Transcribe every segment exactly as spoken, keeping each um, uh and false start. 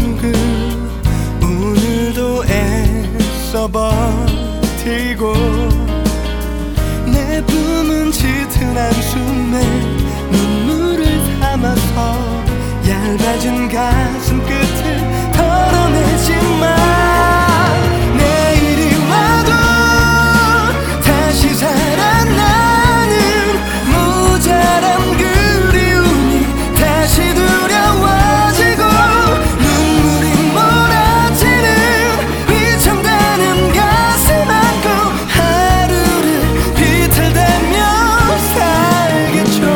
그 오늘도 애써 버티고 내 품은 짙은 한숨에 눈물을 담아서 얇아진 가슴 끝을 털어내지만 내일이 와도 다시 살아나는 모자란 그리움이 다시 두려워지고 눈물이 몰아치는 위청되는 가슴 안고 하루를 비틀대며 살겠죠.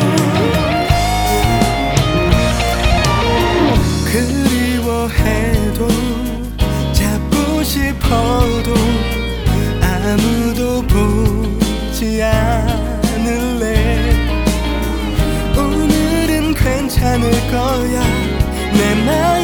그리워해도 잡고 싶어도 아무도 보지 않을래. 오늘은 괜찮을 거야 내 맘